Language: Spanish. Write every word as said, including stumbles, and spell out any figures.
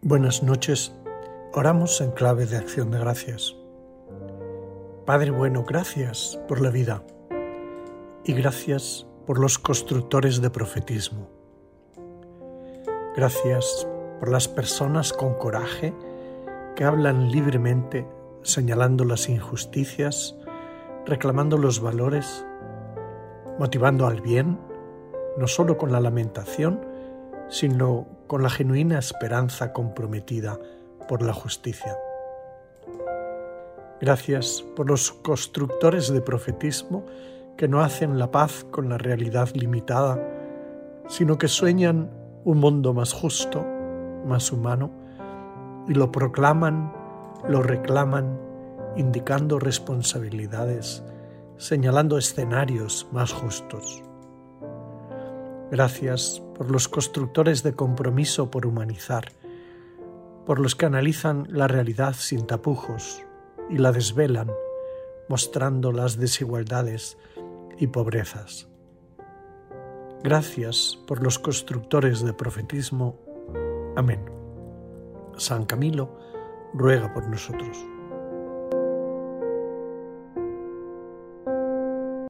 Buenas noches, oramos en clave de acción de gracias. Padre bueno, gracias por la vida y gracias por los constructores de profetismo. Gracias por las personas con coraje que hablan libremente, señalando las injusticias, reclamando los valores, motivando al bien, no solo con la lamentación, sino con la genuina esperanza comprometida por la justicia. Gracias por los constructores de profetismo que no hacen la paz con la realidad limitada, sino que sueñan un mundo más justo, más humano, y lo proclaman, lo reclaman, indicando responsabilidades, señalando escenarios más justos. Gracias por los constructores de compromiso por humanizar, por los que analizan la realidad sin tapujos y la desvelan, mostrando las desigualdades y pobrezas. Gracias por los constructores de profetismo. Amén. San Camilo ruega por nosotros.